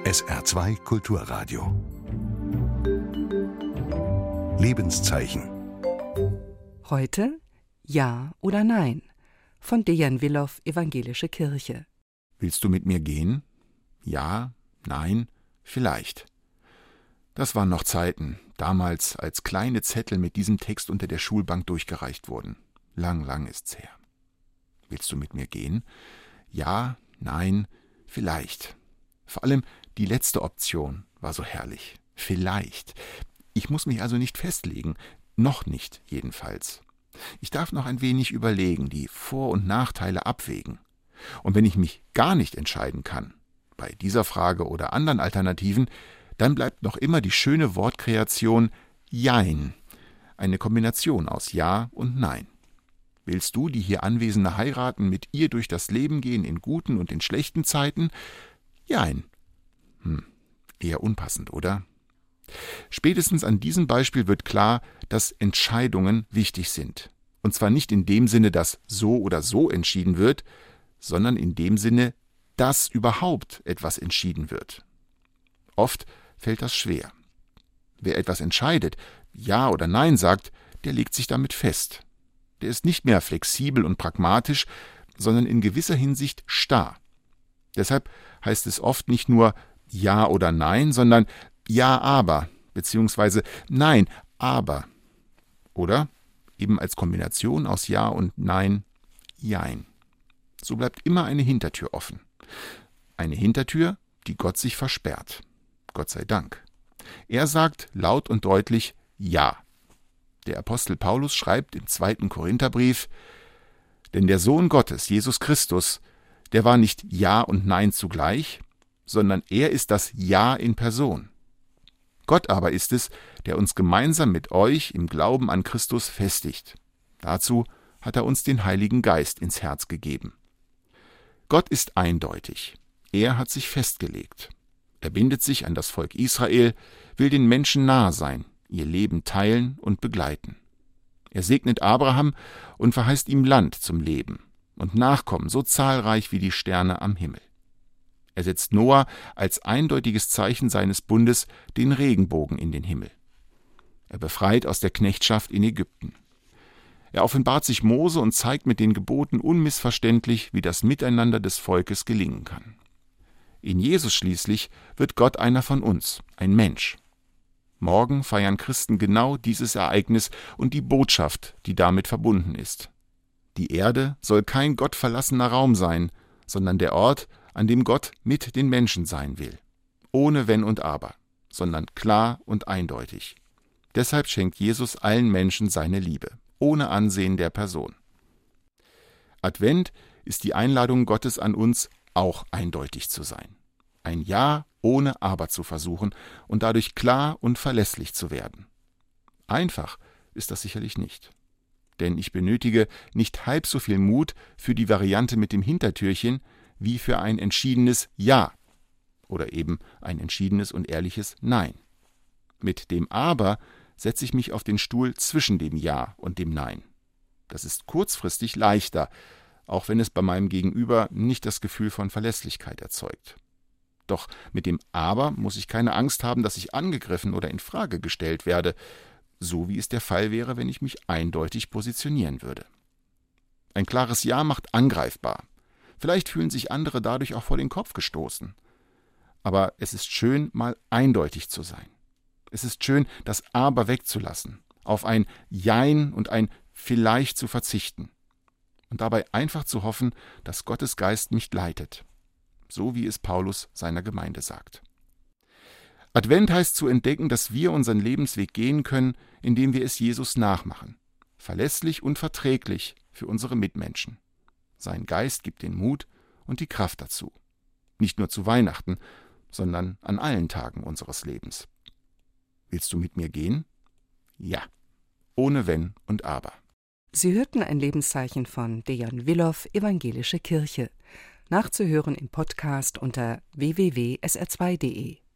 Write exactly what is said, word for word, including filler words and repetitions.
S R zwei Kulturradio. Lebenszeichen. Heute Ja oder Nein von Dejan Willow, Evangelische Kirche. Willst du mit mir gehen? Ja, nein, vielleicht. Das waren noch Zeiten, damals als kleine Zettel mit diesem Text unter der Schulbank durchgereicht wurden. Lang, lang ist's her. Willst du mit mir gehen? Ja, nein, vielleicht. Vor allem die letzte Option war so herrlich. Vielleicht. Ich muss mich also nicht festlegen, noch nicht jedenfalls. Ich darf noch ein wenig überlegen, die Vor- und Nachteile abwägen. Und wenn ich mich gar nicht entscheiden kann, bei dieser Frage oder anderen Alternativen, dann bleibt noch immer die schöne Wortkreation Jein, eine Kombination aus Ja und Nein. Willst du die hier Anwesende heiraten, mit ihr durch das Leben gehen, in guten und in schlechten Zeiten? Jein. Hm, eher unpassend, oder? Spätestens an diesem Beispiel wird klar, dass Entscheidungen wichtig sind. Und zwar nicht in dem Sinne, dass so oder so entschieden wird, sondern in dem Sinne, dass überhaupt etwas entschieden wird. Oft fällt das schwer. Wer etwas entscheidet, Ja oder Nein sagt, der legt sich damit fest. Der ist nicht mehr flexibel und pragmatisch, sondern in gewisser Hinsicht starr. Deshalb heißt es oft nicht nur Ja oder Nein, sondern Ja, aber, beziehungsweise Nein, aber. Oder eben als Kombination aus Ja und Nein, Jein. So bleibt immer eine Hintertür offen. Eine Hintertür, die Gott sich versperrt. Gott sei Dank. Er sagt laut und deutlich Ja. Der Apostel Paulus schreibt im zweiten Korintherbrief: Denn der Sohn Gottes, Jesus Christus, der war nicht Ja und Nein zugleich, sondern er ist das Ja in Person. Gott aber ist es, der uns gemeinsam mit euch im Glauben an Christus festigt. Dazu hat er uns den Heiligen Geist ins Herz gegeben. Gott ist eindeutig. Er hat sich festgelegt. Er bindet sich an das Volk Israel, will den Menschen nahe sein, ihr Leben teilen und begleiten. Er segnet Abraham und verheißt ihm Land zum Leben und Nachkommen so zahlreich wie die Sterne am Himmel. Er setzt Noah als eindeutiges Zeichen seines Bundes den Regenbogen in den Himmel. Er befreit aus der Knechtschaft in Ägypten. Er offenbart sich Mose und zeigt mit den Geboten unmissverständlich, wie das Miteinander des Volkes gelingen kann. In Jesus schließlich wird Gott einer von uns, ein Mensch. Morgen feiern Christen genau dieses Ereignis und die Botschaft, die damit verbunden ist. Die Erde soll kein gottverlassener Raum sein, sondern der Ort, an dem Gott mit den Menschen sein will. Ohne Wenn und Aber, sondern klar und eindeutig. Deshalb schenkt Jesus allen Menschen seine Liebe, ohne Ansehen der Person. Advent ist die Einladung Gottes an uns, auch eindeutig zu sein. Ein Ja ohne Aber zu versuchen und dadurch klar und verlässlich zu werden. Einfach ist das sicherlich nicht. Denn ich benötige nicht halb so viel Mut für die Variante mit dem Hintertürchen wie für ein entschiedenes Ja oder eben ein entschiedenes und ehrliches Nein. Mit dem Aber setze ich mich auf den Stuhl zwischen dem Ja und dem Nein. Das ist kurzfristig leichter, auch wenn es bei meinem Gegenüber nicht das Gefühl von Verlässlichkeit erzeugt. Doch mit dem Aber muss ich keine Angst haben, dass ich angegriffen oder in Frage gestellt werde, so wie es der Fall wäre, wenn ich mich eindeutig positionieren würde. Ein klares Ja macht angreifbar. Vielleicht fühlen sich andere dadurch auch vor den Kopf gestoßen. Aber es ist schön, mal eindeutig zu sein. Es ist schön, das Aber wegzulassen, auf ein Jein und ein Vielleicht zu verzichten und dabei einfach zu hoffen, dass Gottes Geist mich leitet, so wie es Paulus seiner Gemeinde sagt. Advent heißt zu entdecken, dass wir unseren Lebensweg gehen können, indem wir es Jesus nachmachen, verlässlich und verträglich für unsere Mitmenschen. Sein Geist gibt den Mut und die Kraft dazu. Nicht nur zu Weihnachten, sondern an allen Tagen unseres Lebens. Willst du mit mir gehen? Ja, ohne Wenn und Aber. Sie hörten ein Lebenszeichen von Dejan Willow, Evangelische Kirche. Nachzuhören im Podcast unter w w w punkt s r zwei punkt d e.